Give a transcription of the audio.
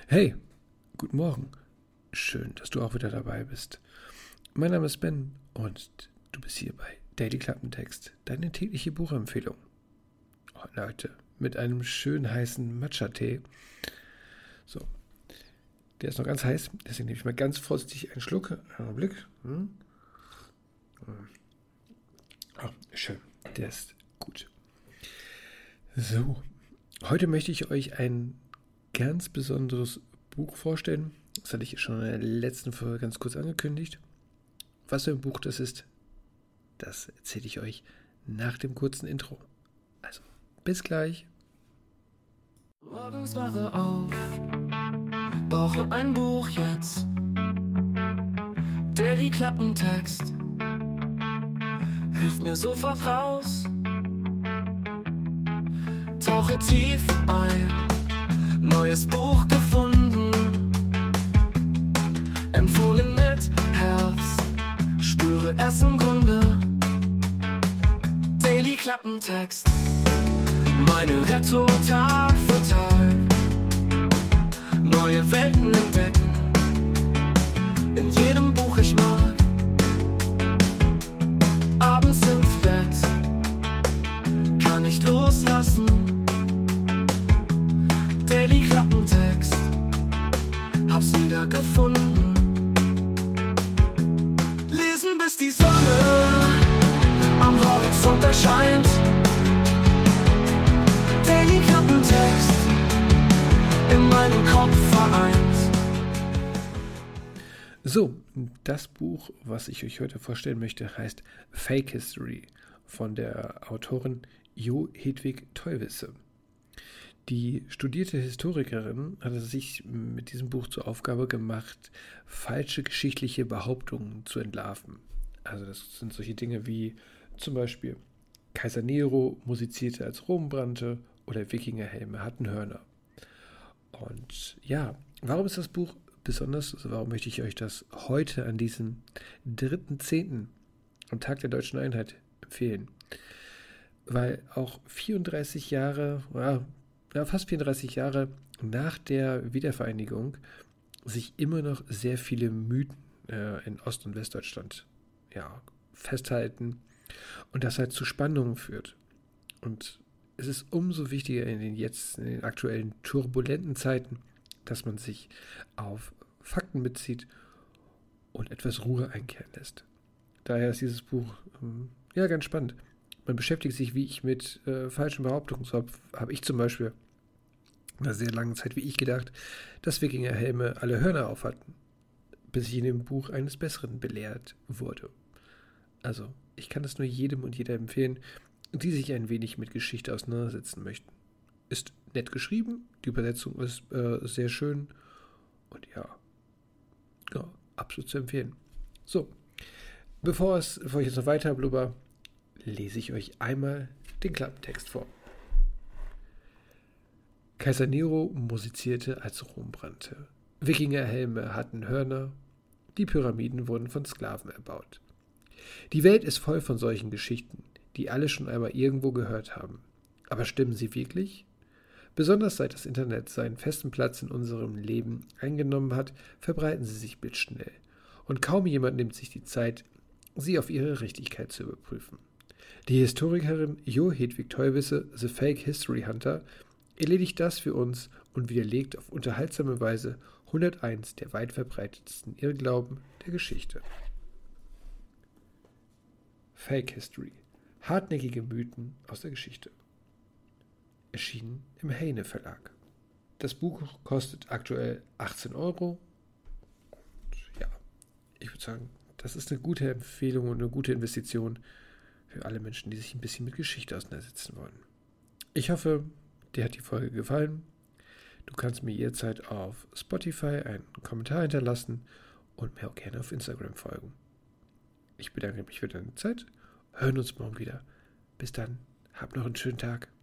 Hey, guten Morgen. Schön, dass du auch wieder dabei bist. Mein Name ist Ben und du bist hier bei Daily Klappentext, deine tägliche Buchempfehlung. Heute mit einem schön heißen Matcha-Tee. So, der ist noch ganz heiß, deswegen nehme ich mal ganz vorsichtig einen Schluck. Einen Blick. Oh, schön, der ist gut. So, heute möchte ich euch ein ganz besonderes Buch vorstellen. Das hatte ich schon in der letzten Folge ganz kurz angekündigt. Was für ein Buch das ist, das erzähle ich euch nach dem kurzen Intro. Also, bis gleich. Morgens wache auf, brauche ein Buch jetzt. Daily Klappentext hilft mir sofort raus. Tauche tief ein, neues Buch gefunden. Empfohlen mit Herz, spüre es im Grunde. Daily Klappentext, meine Rettung Tag für Tag. Neue Welten entdecken, in jedem Buch ich mag. Abends ins Bett, kann nicht loslassen. Daily Klappentext, hab's wieder gefunden. Lesen bis die Sonne am Horizont erscheint. Daily Klappentext, in meinem Kopf vereint. So, das Buch, was ich euch heute vorstellen möchte, heißt Fake History von der Autorin Jo Hedwig Theunisse. Die studierte Historikerin hatte sich mit diesem Buch zur Aufgabe gemacht, falsche geschichtliche Behauptungen zu entlarven. Also das sind solche Dinge wie zum Beispiel Kaiser Nero musizierte, als Rom brannte, oder Wikingerhelme hatten Hörner. Und ja, warum ist das Buch besonders? Also warum möchte ich euch das heute an diesem 3.10., am Tag der Deutschen Einheit, empfehlen? Weil auch 34 Jahre, fast 34 Jahre nach der Wiedervereinigung sich immer noch sehr viele Mythen in Ost- und Westdeutschland festhalten und das halt zu Spannungen führt. Und es ist umso wichtiger in den aktuellen turbulenten Zeiten, dass man sich auf Fakten bezieht und etwas Ruhe einkehren lässt. Daher ist dieses Buch ganz spannend. Man beschäftigt sich, wie ich mit falschen Behauptungen. So habe ich zum Beispiel in einer sehr langen Zeit, wie ich gedacht, dass Wikingerhelme alle Hörner auf hatten, bis ich in dem Buch eines Besseren belehrt wurde. Also, ich kann es nur jedem und jeder empfehlen, die sich ein wenig mit Geschichte auseinandersetzen möchten. Ist nett geschrieben, die Übersetzung ist sehr schön und absolut zu empfehlen. So, bevor ich jetzt noch weiter blubber, lese ich euch einmal den Klappentext vor. Kaiser Nero musizierte, als Rom brannte. Wikingerhelme hatten Hörner, die Pyramiden wurden von Sklaven erbaut. Die Welt ist voll von solchen Geschichten, die alle schon einmal irgendwo gehört haben. Aber stimmen sie wirklich? Besonders seit das Internet seinen festen Platz in unserem Leben eingenommen hat, verbreiten sie sich blitzschnell. Und kaum jemand nimmt sich die Zeit, sie auf ihre Richtigkeit zu überprüfen. Die Historikerin Jo Hedwig Theunisse, The Fake History Hunter, erledigt das für uns und widerlegt auf unterhaltsame Weise 101 der weit verbreitetsten Irrglauben der Geschichte. Fake History. Hartnäckige Mythen aus der Geschichte. Erschienen im Heyne Verlag. Das Buch kostet aktuell 18 Euro. Und ich würde sagen, das ist eine gute Empfehlung und eine gute Investition für alle Menschen, die sich ein bisschen mit Geschichte auseinandersetzen wollen. Ich hoffe, dir hat die Folge gefallen. Du kannst mir jederzeit auf Spotify einen Kommentar hinterlassen und mir auch gerne auf Instagram folgen. Ich bedanke mich für deine Zeit. Hören uns morgen wieder. Bis dann. Hab noch einen schönen Tag.